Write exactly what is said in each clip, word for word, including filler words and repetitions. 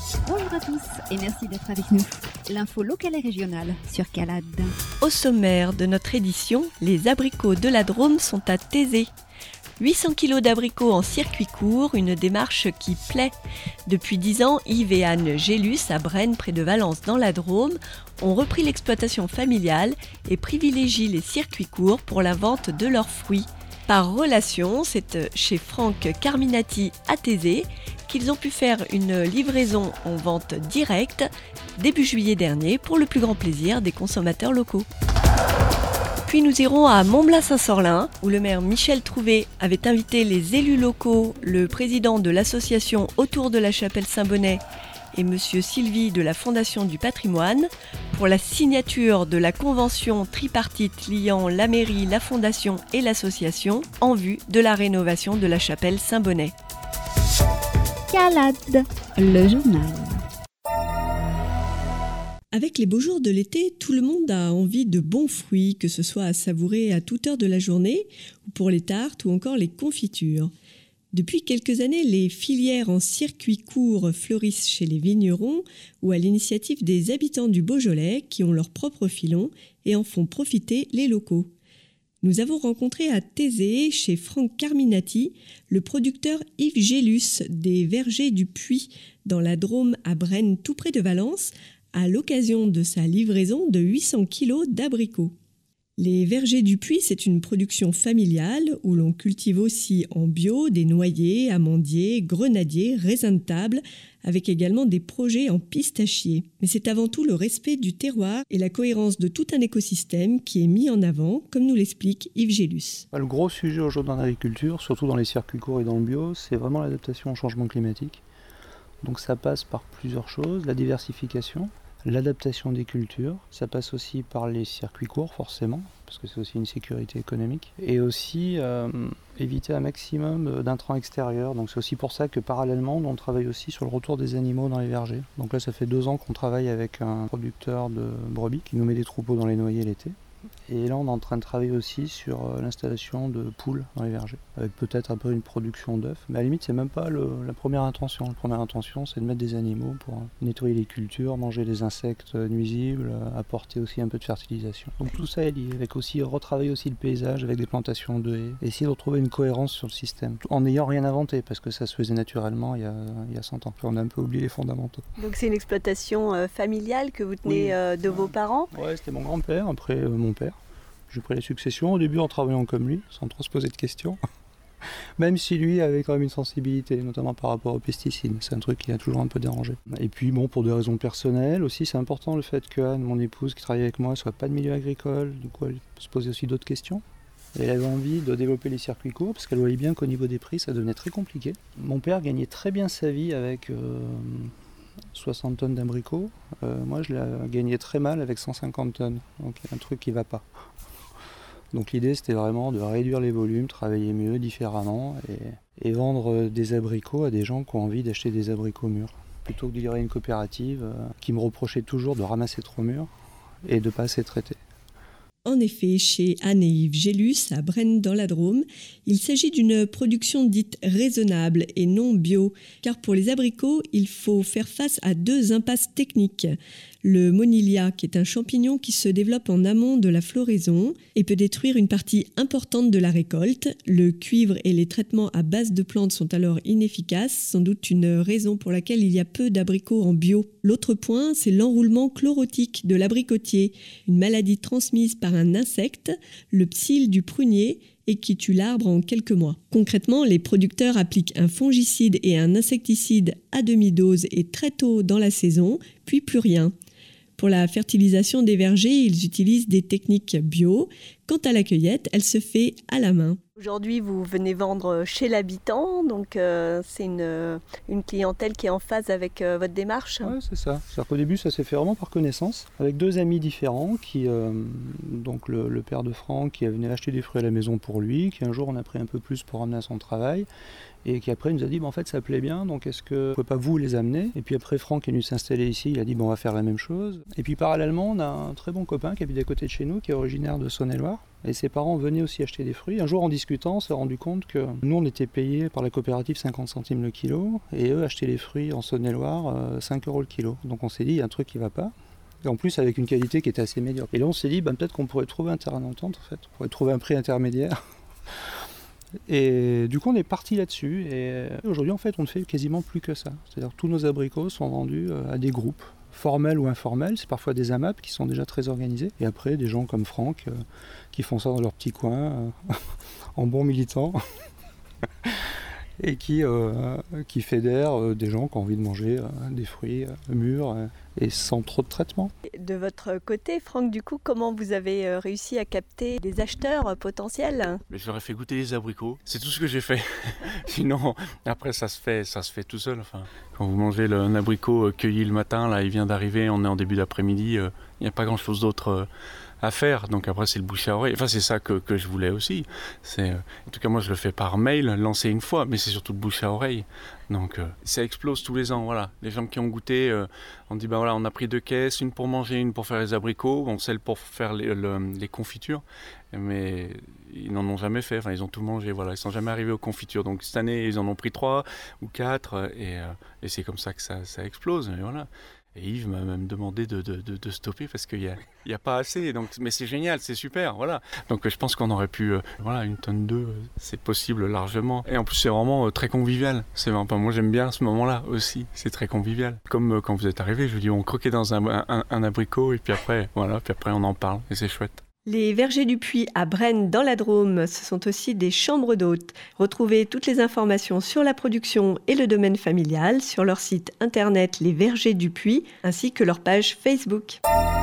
Bonjour à tous et merci d'être avec nous. L'info locale et régionale sur Calade. Au sommaire de notre édition, les abricots de la Drôme sont à Thésée. huit cents kilos d'abricots en circuit court, une démarche qui plaît. Depuis dix ans, Yves et Anne Gélus, à Braine, près de Valence, dans la Drôme, ont repris l'exploitation familiale et privilégient les circuits courts pour la vente de leurs fruits. Par relation, c'est chez Franck Carminati à Thésée qu'ils ont pu faire une livraison en vente directe début juillet dernier pour le plus grand plaisir des consommateurs locaux. Puis nous irons à Montblas-Saint-Sorlin, où le maire Michel Trouvé avait invité les élus locaux, le président de l'association Autour de la Chapelle Saint-Bonnet et monsieur Sylvie de la Fondation du Patrimoine pour la signature de la convention tripartite liant la mairie, la fondation et l'association en vue de la rénovation de la chapelle Saint-Bonnet. Calade, le journal. Avec les beaux jours de l'été, tout le monde a envie de bons fruits, que ce soit à savourer à toute heure de la journée, ou pour les tartes ou encore les confitures. Depuis quelques années, les filières en circuit court fleurissent chez les vignerons ou à l'initiative des habitants du Beaujolais qui ont leur propre filon et en font profiter les locaux. Nous avons rencontré à Thésée, chez Franck Carminati, le producteur Yves Gélus des Vergers du Puy, dans la Drôme à Braine, tout près de Valence, à l'occasion de sa livraison de huit cents kilos d'abricots. Les Vergers du Puy, c'est une production familiale où l'on cultive aussi en bio des noyers, amandiers, grenadiers, raisins de table, avec également des projets en pistachier. Mais c'est avant tout le respect du terroir et la cohérence de tout un écosystème qui est mis en avant, comme nous l'explique Yves Gélus. Le gros sujet aujourd'hui en agriculture, surtout dans les circuits courts et dans le bio, c'est vraiment l'adaptation au changement climatique. Donc ça passe par plusieurs choses, la diversification, l'adaptation des cultures, ça passe aussi par les circuits courts forcément, parce que c'est aussi une sécurité économique, et aussi euh, éviter un maximum d'intrants extérieurs. Donc c'est aussi pour ça que parallèlement on travaille aussi sur le retour des animaux dans les vergers. Donc là ça fait deux ans qu'on travaille avec un producteur de brebis qui nous met des troupeaux dans les noyers l'été. Et là on est en train de travailler aussi sur l'installation de poules dans les vergers, avec peut-être un peu une production d'œufs. Mais à la limite c'est même pas le, la première intention. La première intention c'est de mettre des animaux pour nettoyer les cultures, manger les insectes nuisibles, apporter aussi un peu de fertilisation. Donc tout ça est lié, avec aussi retravailler aussi le paysage avec des plantations de haies, essayer de retrouver une cohérence sur le système, en n'ayant rien inventé, parce que ça se faisait naturellement il y a, il y a cent ans. On a un peu oublié les fondamentaux. Donc c'est une exploitation euh, familiale que vous tenez oui. euh, de vos parents ? Ouais, c'était mon grand-père, après euh, mon père. J'ai pris la succession, au début en travaillant comme lui, sans trop se poser de questions. Même si lui avait quand même une sensibilité, notamment par rapport aux pesticides. C'est un truc qui a toujours un peu dérangé. Et puis bon, pour des raisons personnelles aussi, c'est important le fait que Anne, mon épouse qui travaille avec moi, ne soit pas de milieu agricole. Du coup, elle peut se poser aussi d'autres questions. Et elle avait envie de développer les circuits courts, parce qu'elle voyait bien qu'au niveau des prix, ça devenait très compliqué. Mon père gagnait très bien sa vie avec euh, soixante tonnes d'abricots. Euh, moi, je la gagnais très mal avec cent cinquante tonnes. Donc il y a un truc qui ne va pas. Donc l'idée c'était vraiment de réduire les volumes, travailler mieux, différemment et, et vendre des abricots à des gens qui ont envie d'acheter des abricots mûrs. Plutôt que de livrer une coopérative euh, qui me reprochait toujours de ramasser trop mûrs et de ne pas assez traiter. En effet, chez Anne et Yves Gélus, à Braine dans la Drôme, il s'agit d'une production dite raisonnable et non bio, car pour les abricots, il faut faire face à deux impasses techniques. Le monilia, qui est un champignon qui se développe en amont de la floraison et peut détruire une partie importante de la récolte. Le cuivre et les traitements à base de plantes sont alors inefficaces, sans doute une raison pour laquelle il y a peu d'abricots en bio. L'autre point, c'est l'enroulement chlorotique de l'abricotier, une maladie transmise par un insecte, le psylle du prunier, et qui tue l'arbre en quelques mois. Concrètement, les producteurs appliquent un fongicide et un insecticide à demi-dose et très tôt dans la saison, puis plus rien. Pour la fertilisation des vergers, ils utilisent des techniques bio. Quant à la cueillette, elle se fait à la main. Aujourd'hui, vous venez vendre chez l'habitant, donc euh, c'est une, une clientèle qui est en phase avec euh, votre démarche. Oui, c'est ça. C'est-à-dire qu'au début, ça s'est fait vraiment par connaissance, avec deux amis différents, qui, euh, donc le, le père de Franck qui venait acheter des fruits à la maison pour lui, qui un jour on a pris un peu plus pour ramener à son travail, et qui après nous a dit, bah, en fait ça plaît bien, donc est-ce que vous ne pouvez pas vous les amener? Et puis après Franck est venu s'installer ici, il a dit, bon, on va faire la même chose. Et puis parallèlement, on a un très bon copain qui habite à côté de chez nous, qui est originaire de Saône-et-Loire, Et ses parents venaient aussi acheter des fruits. Un jour, en discutant, on s'est rendu compte que nous, on était payés par la coopérative cinquante centimes le kilo, et eux achetaient les fruits en Saône-et-Loire euh, cinq euros le kilo. Donc on s'est dit, il y a un truc qui ne va pas. Et en plus, avec une qualité qui était assez médiocre. Et là, on s'est dit, ben, peut-être qu'on pourrait trouver un terrain d'entente, en fait. On pourrait trouver un prix intermédiaire. Et du coup, on est parti là-dessus. Et aujourd'hui, en fait, on ne fait quasiment plus que ça. C'est-à-dire que tous nos abricots sont vendus à des groupes, formels ou informels. C'est parfois des A M A P qui sont déjà très organisés. Et après, des gens comme Franck euh, qui font ça dans leur petit coin, euh, en bons militants. Et qui, euh, qui fédèrent euh, des gens qui ont envie de manger euh, des fruits euh, mûrs euh, et sans trop de traitement. De votre côté, Franck, du coup, comment vous avez euh, réussi à capter des acheteurs euh, potentiels ? Mais je leur ai fait goûter les abricots, c'est tout ce que j'ai fait. Sinon, après ça se fait, ça se fait tout seul. Enfin, quand vous mangez le, un abricot cueilli le matin, là, il vient d'arriver, on est en début d'après-midi, il euh, n'y a pas grand-chose d'autre euh, à faire. Donc après, c'est le bouche à oreille. Enfin, c'est ça que, que je voulais aussi. C'est, euh, en tout cas, moi, je le fais par mail, lancé une fois, mais c'est surtout le bouche à oreille. Donc euh, ça explose tous les ans, voilà. Les gens qui ont goûté, euh, on dit, ben voilà, on a pris deux caisses, une pour manger, une pour faire les abricots, bon, celle pour faire les, le, les confitures, mais ils n'en ont jamais fait, enfin, ils ont tout mangé, voilà. Ils ne sont jamais arrivés aux confitures. Donc cette année, ils en ont pris trois ou quatre, et, euh, et c'est comme ça que ça, ça explose, et voilà. Et Yves m'a même demandé de, de, de, de stopper parce qu'il n'y a, il y a pas assez. Donc, mais c'est génial, c'est super, voilà. Donc je pense qu'on aurait pu, euh, voilà, une tonne d'œufs, euh, c'est possible largement. Et en plus, c'est vraiment euh, très convivial. C'est vraiment, moi, j'aime bien ce moment-là aussi. C'est très convivial. Comme euh, quand vous êtes arrivés, je vous dis, on croquait dans un, un, un abricot et puis après, voilà, puis après on en parle et c'est chouette. Les vergers du Puy à Brennes dans la Drôme, ce sont aussi des chambres d'hôtes. Retrouvez toutes les informations sur la production et le domaine familial sur leur site internet Les Vergers du Puy ainsi que leur page Facebook.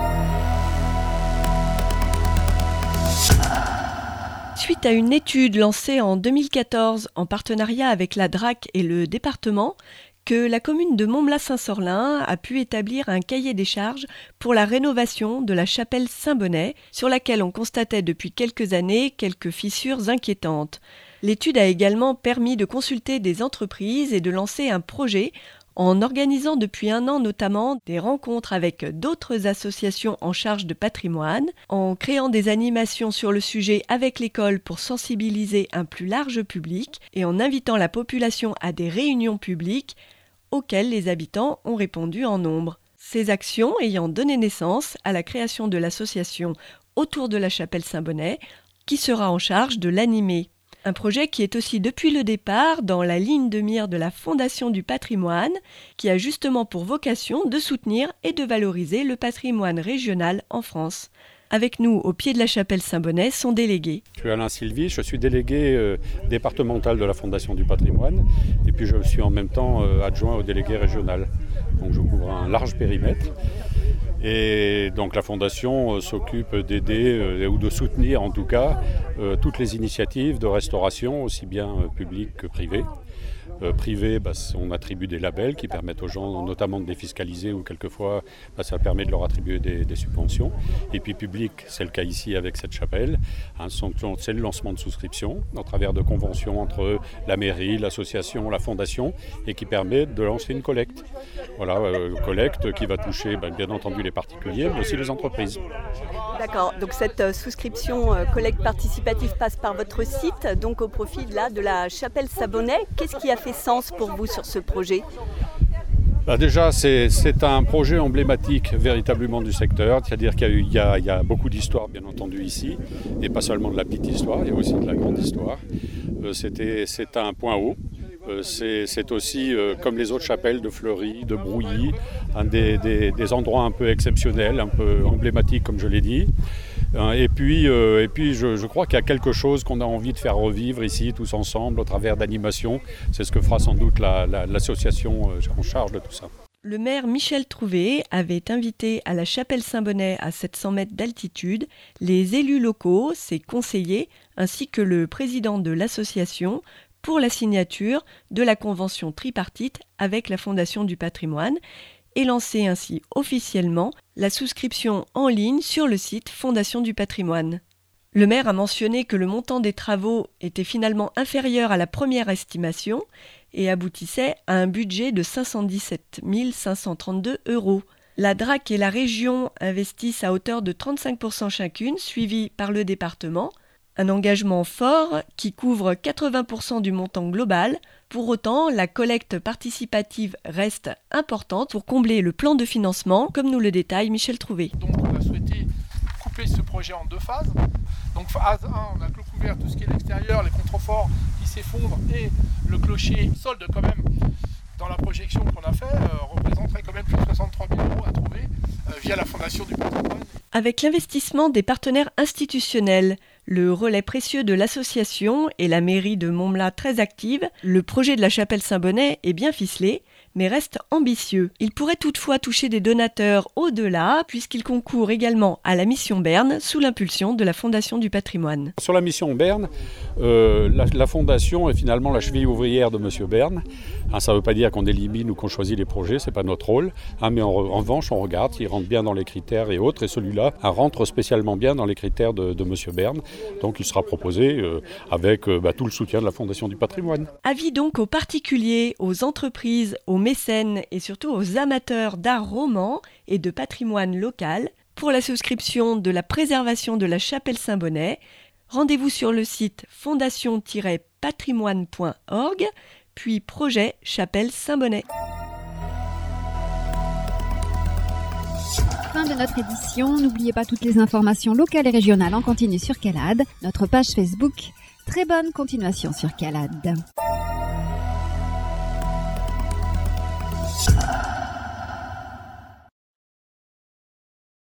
Suite à une étude lancée en deux mille quatorze en partenariat avec la D R A C et le département, que la commune de Montblas-Saint-Sorlin a pu établir un cahier des charges pour la rénovation de la chapelle Saint-Bonnet, sur laquelle on constatait depuis quelques années quelques fissures inquiétantes. L'étude a également permis de consulter des entreprises et de lancer un projet en organisant depuis un an notamment des rencontres avec d'autres associations en charge de patrimoine, en créant des animations sur le sujet avec l'école pour sensibiliser un plus large public et en invitant la population à des réunions publiques auxquelles les habitants ont répondu en nombre. Ces actions ayant donné naissance à la création de l'association autour de la chapelle Saint-Bonnet, qui sera en charge de l'animer. Un projet qui est aussi depuis le départ dans la ligne de mire de la Fondation du patrimoine, qui a justement pour vocation de soutenir et de valoriser le patrimoine régional en France. Avec nous, au pied de la chapelle Saint-Bonnet, son délégué. Je suis Alain Sylvie, je suis délégué euh, départemental de la Fondation du patrimoine et puis je suis en même temps euh, adjoint au délégué régional. Donc je couvre un large périmètre. Et donc la Fondation euh, s'occupe d'aider euh, ou de soutenir en tout cas euh, toutes les initiatives de restauration, aussi bien euh, publiques que privées. Euh, privé, bah, on attribue des labels qui permettent aux gens notamment de défiscaliser ou quelquefois bah, ça permet de leur attribuer des, des subventions. Et puis public, c'est le cas ici avec cette chapelle, hein, c'est le lancement de souscription à travers de conventions entre la mairie, l'association, la fondation et qui permet de lancer une collecte. Voilà, euh, collecte qui va toucher bah, bien entendu les particuliers mais aussi les entreprises. D'accord, donc cette euh, souscription euh, collecte participative passe par votre site, donc au profit là, de la chapelle Saint-Bonnet. Qu'est-ce qui a fait sens pour vous sur ce projet ? Bah déjà, c'est, c'est un projet emblématique véritablement du secteur, c'est-à-dire qu'il y a, eu, il y a, il y a beaucoup d'histoires bien entendu ici, et pas seulement de la petite histoire, il y a aussi de la grande histoire. Euh, c'était, c'est un point haut. Euh, c'est, c'est aussi, euh, comme les autres chapelles de Fleury, de Brouilly, un des, des, des endroits un peu exceptionnels, un peu emblématiques comme je l'ai dit. Euh, et puis, euh, et puis je, je crois qu'il y a quelque chose qu'on a envie de faire revivre ici, tous ensemble, au travers d'animations. C'est ce que fera sans doute la, la, l'association euh, en charge de tout ça. Le maire Michel Trouvé avait invité à la chapelle Saint-Bonnet à sept cents mètres d'altitude les élus locaux, ses conseillers, ainsi que le président de l'association, pour la signature de la convention tripartite avec la Fondation du patrimoine et lancer ainsi officiellement la souscription en ligne sur le site Fondation du patrimoine. Le maire a mentionné que le montant des travaux était finalement inférieur à la première estimation et aboutissait à un budget de cinq cent dix-sept mille cinq cent trente-deux euros. La D R A C et la région investissent à hauteur de trente-cinq pour cent chacune, suivi par le département. Un engagement fort qui couvre quatre-vingts pour cent du montant global. Pour autant, la collecte participative reste importante pour combler le plan de financement, comme nous le détaille Michel Trouvé. Donc on a souhaité couper ce projet en deux phases. Donc phase un, on a couvert tout ce qui est l'extérieur, les contreforts qui s'effondrent et le clocher solde quand même dans la projection qu'on a fait euh, représenterait quand même plus de soixante-trois mille euros à trouver euh, via la Fondation du patrimoine. Avec l'investissement des partenaires institutionnels, le relais précieux de l'association et la mairie de Montmlat très active, le projet de la chapelle Saint-Bonnet est bien ficelé, mais reste ambitieux. Il pourrait toutefois toucher des donateurs au-delà, puisqu'il concourt également à la mission Berne sous l'impulsion de la Fondation du patrimoine. Sur la mission Berne, euh, la, la Fondation est finalement la cheville ouvrière de M. Berne. Hein, ça ne veut pas dire qu'on élimine ou qu'on choisit les projets, ce n'est pas notre rôle. Hein, mais en, en revanche, on regarde s'il rentre bien dans les critères et autres. Et celui-là hein, rentre spécialement bien dans les critères de, de M. Berne. Donc il sera proposé euh, avec euh, bah, tout le soutien de la Fondation du patrimoine. Avis donc aux particuliers, aux entreprises, aux mécènes et surtout aux amateurs d'art roman et de patrimoine local. Pour la souscription de la préservation de la chapelle Saint-Bonnet, rendez-vous sur le site fondation tiret patrimoine point org, puis projet chapelle Saint-Bonnet. Fin de notre édition. N'oubliez pas toutes les informations locales et régionales en continu sur Calade, notre page Facebook. Très bonne continuation sur Calade.